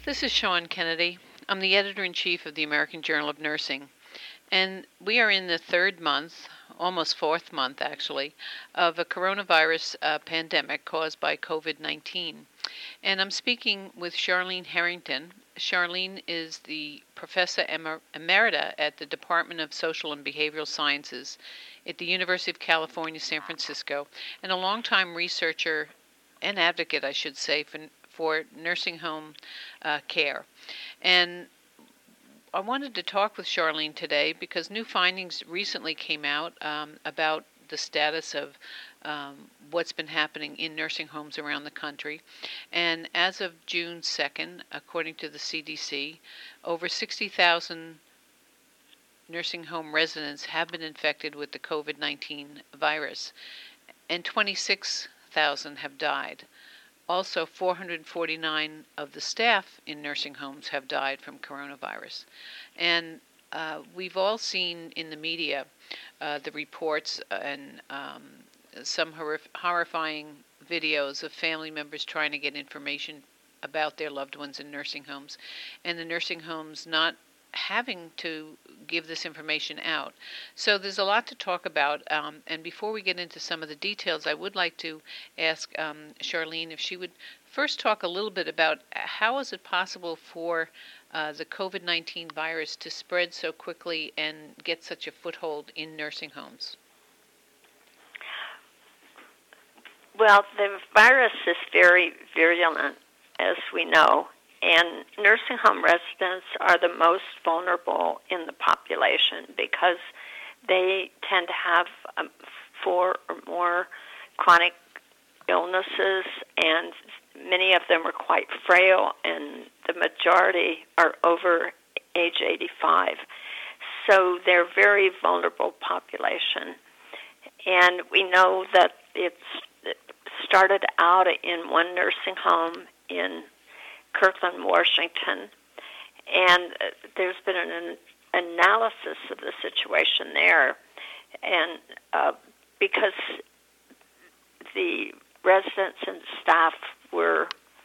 This is Sean Kennedy. I'm the editor-in-chief of the American Journal of Nursing, and we are in the third month, almost fourth month actually, of a coronavirus pandemic caused by COVID-19. And I'm speaking with Charlene Harrington. Charlene is the Professor Emerita at the Department of Social and Behavioral Sciences at the University of California, San Francisco, and a longtime researcher and advocate, I should say, for nursing home care. And I wanted to talk with Charlene today because new findings recently came out about the status of what's been happening in nursing homes around the country. And as of June 2nd, according to the CDC, over 60,000 nursing home residents have been infected with the COVID-19 virus, and 26,000 have died. Also, 449 of the staff in nursing homes have died from coronavirus. And we've all seen in the media the reports and some horrifying videos of family members trying to get information about their loved ones in nursing homes, and the nursing homes not having to give this information out. So there's a lot to talk about, and before we get into some of the details, I would like to ask Charlene if she would first talk a little bit about how is it possible for the COVID-19 virus to spread so quickly and get such a foothold in nursing homes? Well, the virus is very virulent, as we know, and nursing home residents are the most vulnerable in the population because they tend to have 4 or more chronic illnesses, and many of them are quite frail, and the majority are over age 85. So they're a very vulnerable population. And we know that it started out in one nursing home in Kirkland, Washington, and there's been an analysis of the situation there, and because the residents and staff were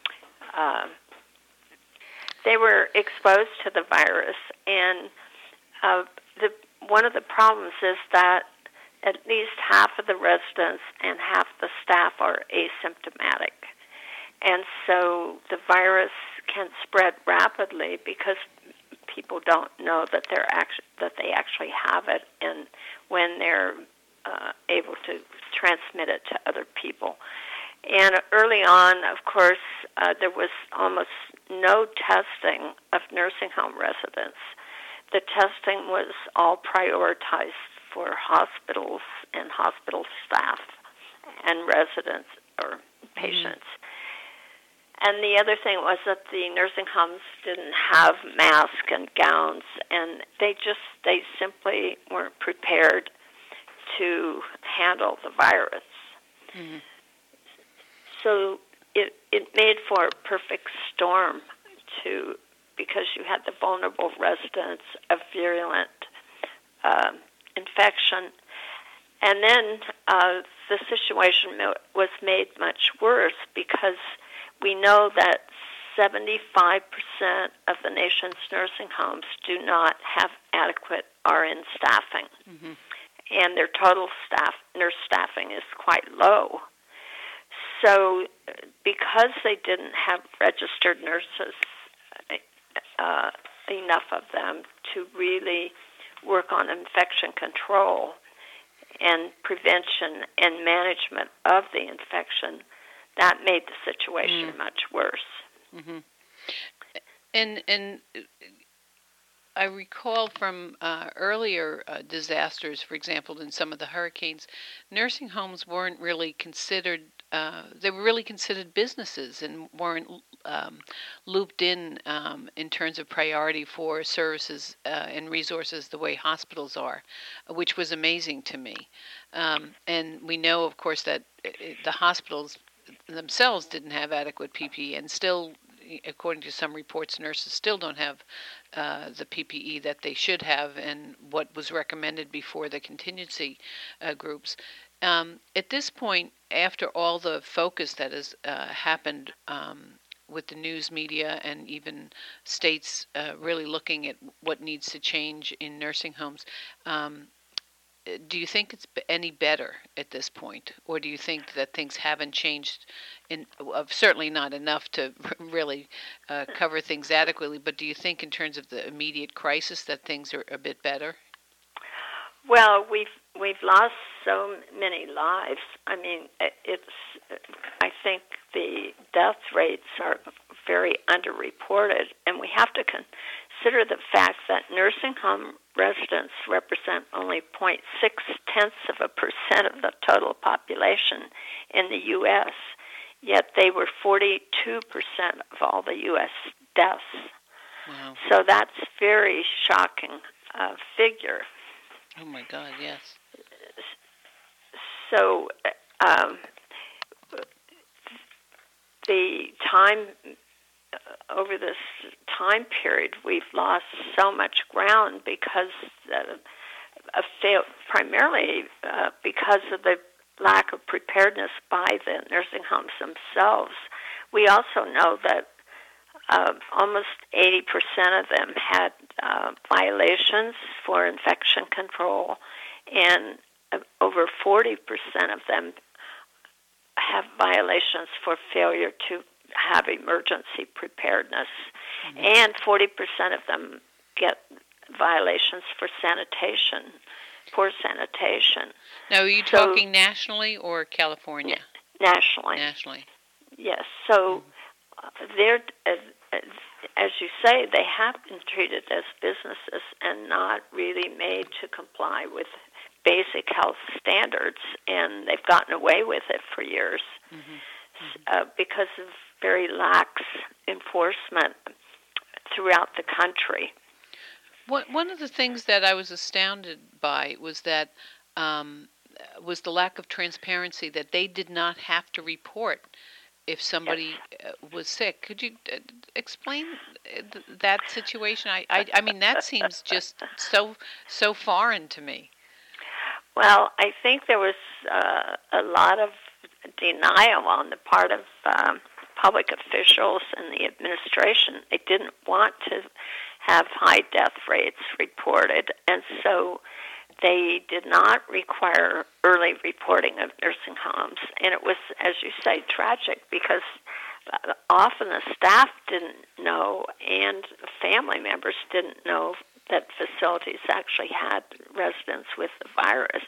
they were exposed to the virus, and one of the problems is that at least half of the residents and half the staff are asymptomatic. And so the virus can spread rapidly because people don't know that they actually have it, and when they're able to transmit it to other people. And early on, of course, there was almost no testing of nursing home residents. The testing was all prioritized for hospitals and hospital staff and residents or patients. And the other thing was that the nursing homes didn't have masks and gowns, and they simply weren't prepared to handle the virus. Mm-hmm. So it made for a perfect storm because you had the vulnerable residents of virulent infection. And then the situation was made much worse because we know that 75% of the nation's nursing homes do not have adequate RN staffing. Mm-hmm. And their total nurse staffing is quite low. So because they didn't have registered nurses, enough of them to really work on infection control and prevention and management of the infection, that made the situation much worse. Mm-hmm. And I recall from earlier disasters, for example, in some of the hurricanes, nursing homes weren't really considered. They were really considered businesses and weren't looped in terms of priority for services and resources the way hospitals are, which was amazing to me. And we know, of course, that the hospitals themselves didn't have adequate PPE, and still, according to some reports, nurses still don't have the PPE that they should have and what was recommended before the contingency groups. At this point, after all the focus that has happened with the news media and even states really looking at what needs to change in nursing homes. Um, do you think it's any better at this point, or do you think that things haven't changed? Certainly not enough to really cover things adequately. But do you think, in terms of the immediate crisis, that things are a bit better? Well, we've lost so many lives. I mean, I think the death rates are very underreported, and we have to consider the fact that nursing home residents represent only 0.6% of the total population in the U.S., yet they were 42% of all the U.S. deaths. Wow. So that's very shocking figure. Oh my God, yes. So the time over this time period, we've lost so much ground because primarily because of the lack of preparedness by the nursing homes themselves. We also know that almost 80% of them had violations for infection control, and over 40% of them have violations for failure to have emergency preparedness, and 40% of them get violations for sanitation, poor sanitation. Now, are you talking nationally or California? Nationally. Nationally. Yes. So they're, as you say, they have been treated as businesses and not really made to comply with basic health standards, and they've gotten away with it for years because of very lax enforcement throughout the country. One of the things that I was astounded by was that was the lack of transparency, that they did not have to report if somebody was sick. Could you explain that situation? I mean, that seems just so foreign to me. Well, I think there was a lot of denial on the part of public officials and the administration. They didn't want to have high death rates reported, and so they did not require early reporting of nursing homes. And it was, as you say, tragic because often the staff didn't know and family members didn't know that facilities actually had residents with the virus.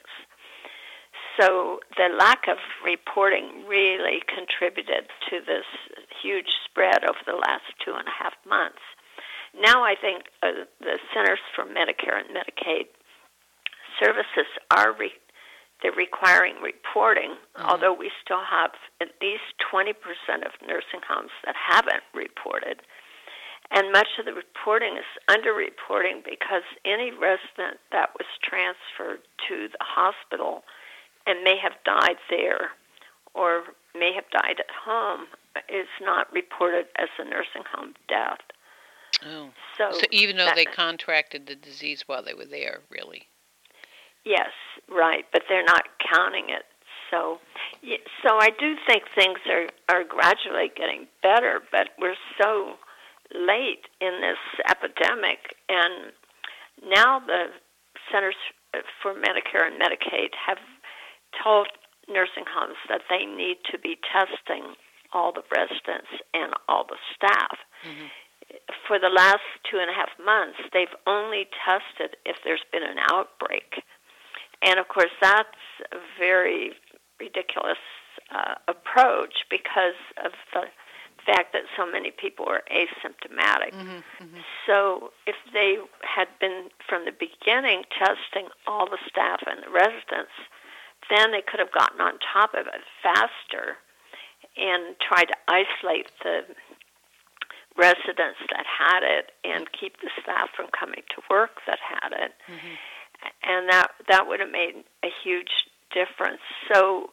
So the lack of reporting really contributed to this huge spread over the last 2.5 months. Now I think the Centers for Medicare and Medicaid Services are they're requiring reporting, although we still have at least 20% of nursing homes that haven't reported. And much of the reporting is underreporting because any resident that was transferred to the hospital and may have died there or may have died at home is not reported as a nursing home death. Oh. So even though they contracted the disease while they were there, really? Yes, right, but they're not counting it. So I do think things are gradually getting better, but we're so late in this epidemic, and now the Centers for Medicare and Medicaid have told nursing homes that they need to be testing all the residents and all the staff. For the last 2.5 months, they've only tested if there's been an outbreak. And, of course, that's a very ridiculous approach because of the fact that so many people are asymptomatic. So if they had been, from the beginning, testing all the staff and the residents, then they could have gotten on top of it faster and tried to isolate the residents that had it and keep the staff from coming to work that had it. And that would have made a huge difference. So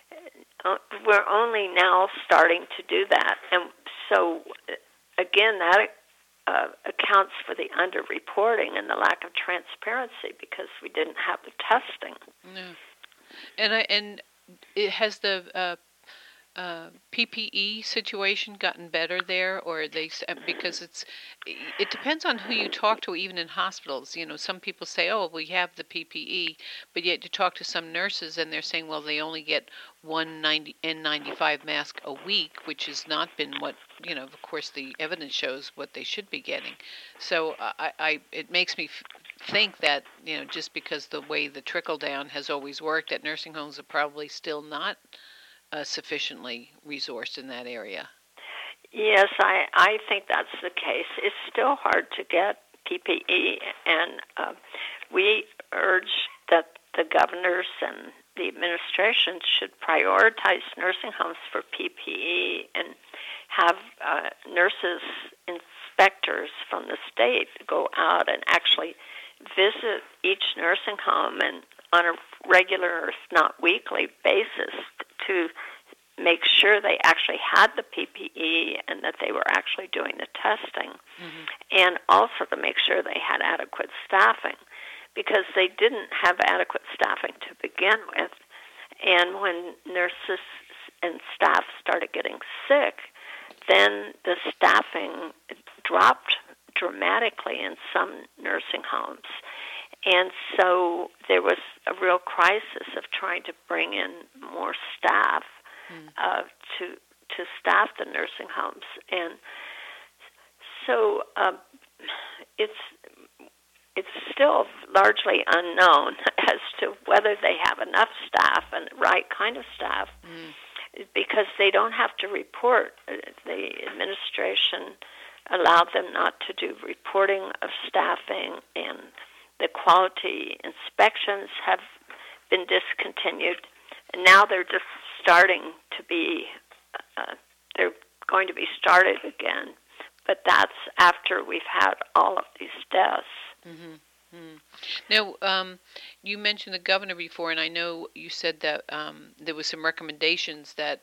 we're only now starting to do that. And so, again, that accounts for the underreporting and the lack of transparency because we didn't have the testing. No. And it has the PPE situation gotten better there, or because it depends on who you talk to, even in hospitals. Some people say, "Oh, we have the PPE," but yet you talk to some nurses and they're saying, "Well, they only get one N95 mask a week," which has not been what Of course, the evidence shows what they should be getting. So it makes me think that just because the way the trickle down has always worked, that nursing homes are probably still not sufficiently resourced in that area. Yes, I think that's the case. It's still hard to get PPE, and we urge that the governors and the administration should prioritize nursing homes for PPE and have nurses, inspectors from the state go out and actually visit each nursing home and on a regular, if not weekly, basis to make sure they actually had the PPE and that they were actually doing the testing, and also to make sure they had adequate staffing, because they didn't have adequate staffing to begin with. And when nurses and staff started getting sick, then the staffing dropped dramatically in some nursing homes. And so there was a real crisis of trying to bring in more staff to staff the nursing homes. And so it's still largely unknown as to whether they have enough staff and the right kind of staff, because they don't have to report. The administration allowed them not to do reporting of staffing, and the quality inspections have been discontinued. And now they're just starting to be, they're going to be started again. But that's after we've had all of these deaths. Now, you mentioned the governor before, and I know you said that there was some recommendations that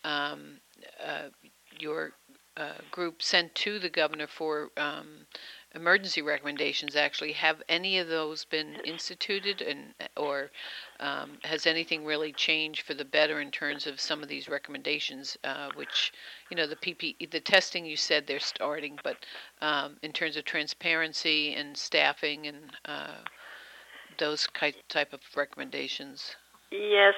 your group sent to the governor for emergency recommendations. Actually, have any of those been instituted, or has anything really changed for the better in terms of some of these recommendations? Which, the PPE, the testing, you said they're starting, but in terms of transparency and staffing and those type of recommendations. Yes,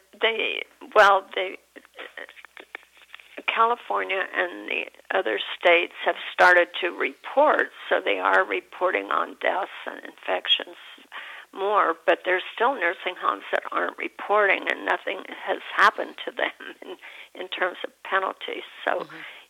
California and the other states have started to report, so they are reporting on deaths and infections more, but there's still nursing homes that aren't reporting, and nothing has happened to them in terms of penalties. So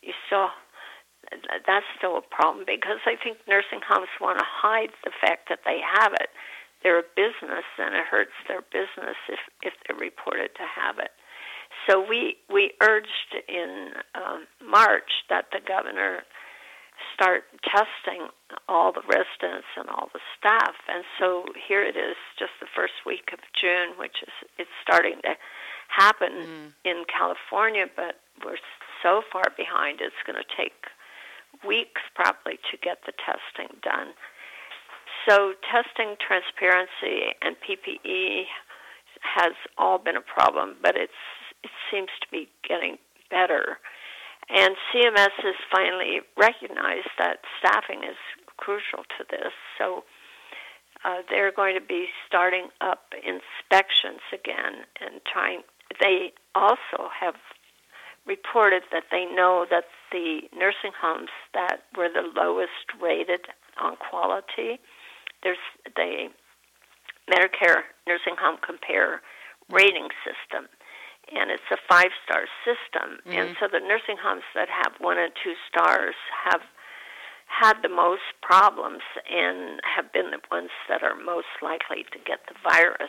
that's still a problem, because I think nursing homes want to hide the fact that they have it. They're a business, and it hurts their business if they're reported to have it. So we urged in March that the governor start testing all the residents and all the staff. And so here it is, just the first week of June, it's starting to happen in California, but we're so far behind, it's going to take weeks probably to get the testing done. So testing, transparency, and PPE has all been a problem, but it seems to be getting better. And CMS has finally recognized that staffing is crucial to this. So they're going to be starting up inspections again and trying. They also have reported that they know that the nursing homes that were the lowest rated on quality, there's the Medicare Nursing Home Compare rating system, and it's a 5-star system. And so the nursing homes that have 1 and 2 stars have had the most problems and have been the ones that are most likely to get the virus.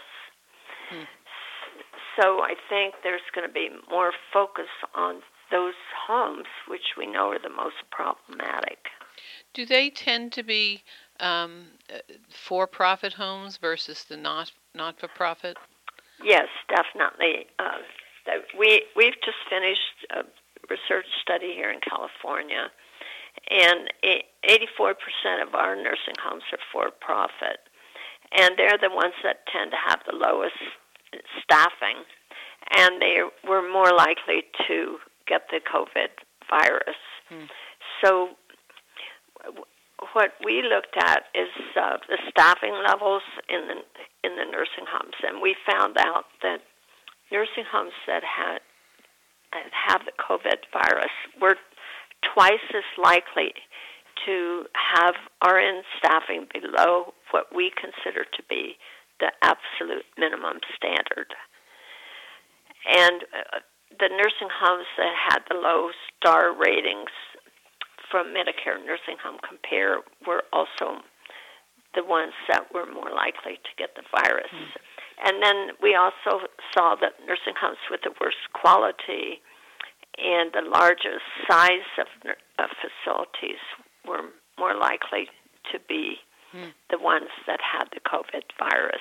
So I think there's going to be more focus on those homes, which we know are the most problematic. Do they tend to be for-profit homes versus the not-for-profit? Yes, definitely. We've just finished a research study here in California, and 84% of our nursing homes are for-profit, and they're the ones that tend to have the lowest staffing. and they were more likely to get the COVID virus. So what we looked at is the staffing levels in the nursing homes, and we found out that nursing homes that have the COVID virus were twice as likely to have RN staffing below what we consider to be the absolute minimum standard. And the nursing homes that had the low star ratings from Medicare Nursing Home Compare were also the ones that were more likely to get the virus. And then we also saw that nursing homes with the worst quality and the largest size of facilities were more likely to be the ones that had the COVID virus.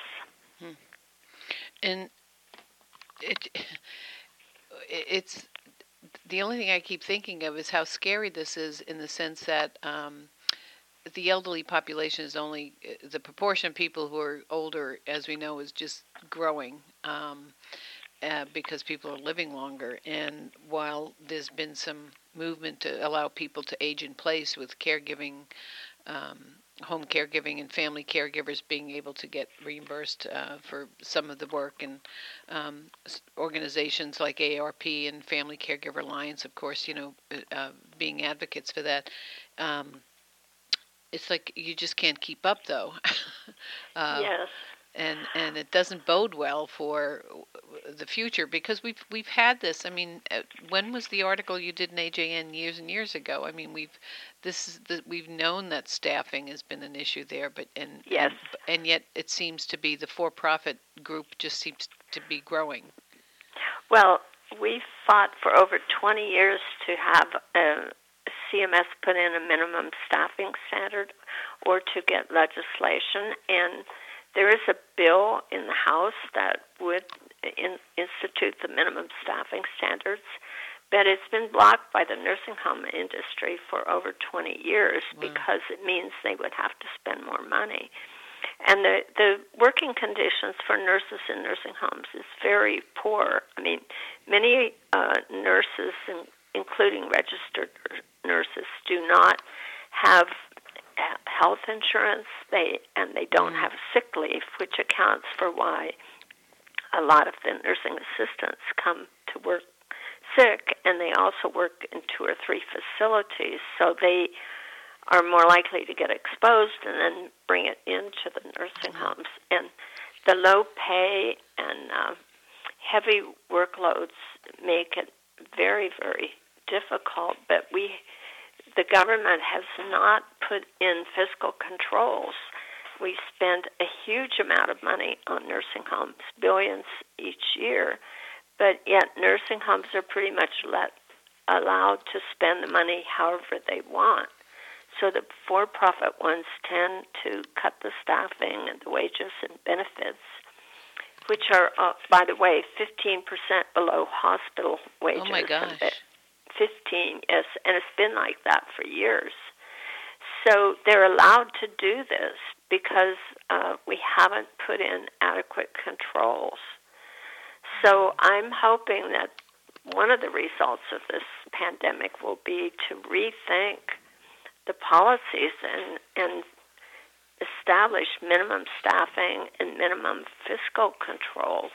And it's the only thing I keep thinking of is how scary this is, in the sense that the elderly population is only the proportion of people who are older, as we know, is just growing because people are living longer. And while there's been some movement to allow people to age in place with caregiving, home caregiving and family caregivers being able to get reimbursed for some of the work, and organizations like AARP and Family Caregiver Alliance, of course, being advocates for that. It's like you just can't keep up, though. Yes. And it doesn't bode well for the future, because we've had this. I mean, when was the article you did in AJN years and years ago? I mean, we've known that staffing has been an issue there, Yes. and yet it seems to be the for-profit group just seems to be growing. Well, we fought for over 20 years to have CMS put in a minimum staffing standard or to get legislation, and there is a bill in the House that would institute the minimum staffing standards, but it's been blocked by the nursing home industry for over 20 years because it means they would have to spend more money. And the working conditions for nurses in nursing homes is very poor. I mean, many nurses, including registered nurses, do not have health insurance. They don't have sick leave, which accounts for why a lot of the nursing assistants come to work sick, and they also work in 2 or 3 facilities, so they are more likely to get exposed and then bring it into the nursing homes. And the low pay and heavy workloads make it very, very difficult, but the government has not put in fiscal controls. We spend a huge amount of money on nursing homes, billions each year, but yet nursing homes are pretty much allowed to spend the money however they want. So the for-profit ones tend to cut the staffing and the wages and benefits, which are, by the way, 15% below hospital wages. Oh, my gosh. 15, yes, and it's been like that for years. So they're allowed to do this because we haven't put in adequate controls. So I'm hoping that one of the results of this pandemic will be to rethink the policies and establish minimum staffing and minimum fiscal controls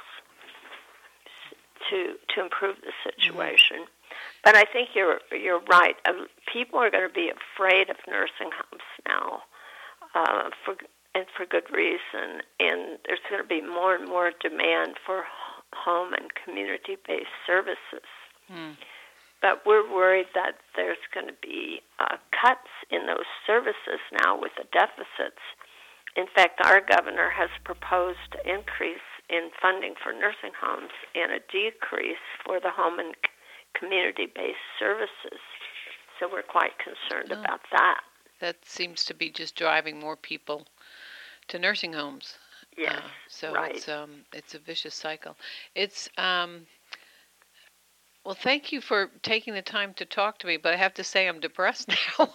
to improve the situation. But I think you're right. People are going to be afraid of nursing homes now, for good reason. And there's going to be more and more demand for home and community-based services. But we're worried that there's going to be cuts in those services now with the deficits. In fact, our governor has proposed an increase in funding for nursing homes and a decrease for the home and community-based services. So we're quite concerned about that. That seems to be just driving more people to nursing homes. Yes, so right. it's a vicious cycle. It's Well, thank you for taking the time to talk to me, but I have to say I'm depressed now.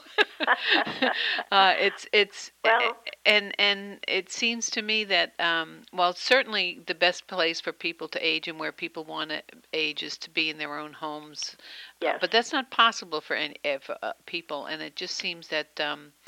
It's Well, and it seems to me that well, certainly the best place for people to age and where people want to age is to be in their own homes, yes, but that's not possible for any for, people, and it just seems that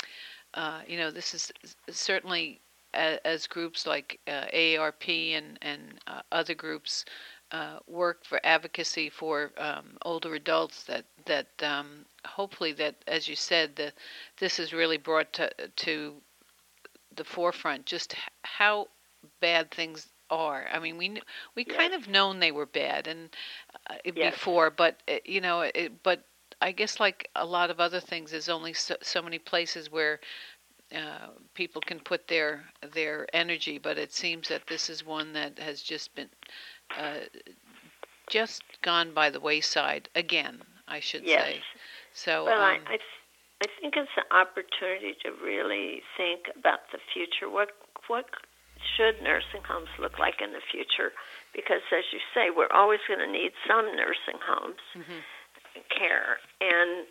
this is certainly as groups like AARP and other groups work for advocacy for older adults that hopefully that, as you said, this is really brought to the forefront just how bad things are. I mean, we yes, kind of known they were bad and yes, before, but but I guess like a lot of other things, there's only so many places where people can put their energy, but it seems that this is one that has just been uh, just gone by the wayside again, I should yes. say. So, Well, I think it's an opportunity to really think about the future. What should nursing homes look like in the future? Because, as you say, we're always going to need some nursing homes mhm, care, and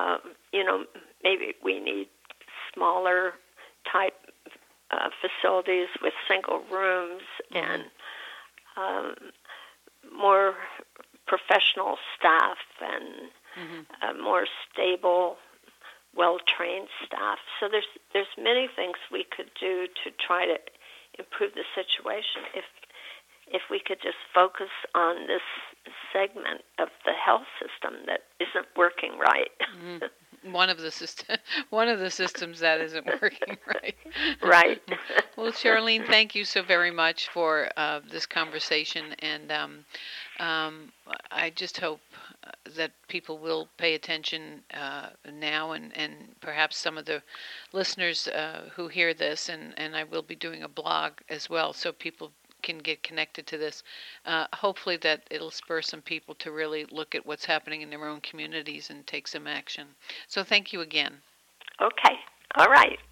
maybe we need smaller type facilities with single rooms mhm, and um, more professional staff and mhm. more stable, well-trained staff. So there's many things we could do to try to improve the situation if we could just focus on this segment of the health system that isn't working right. Mm. One of the one of the systems that isn't working right. Right. Well, Charlene, thank you so very much for this conversation, and um, I just hope that people will pay attention now, and perhaps some of the listeners who hear this, and I will be doing a blog as well, so people can get connected to this. Hopefully, that it'll spur some people to really look at what's happening in their own communities and take some action. So, thank you again. Okay. All right.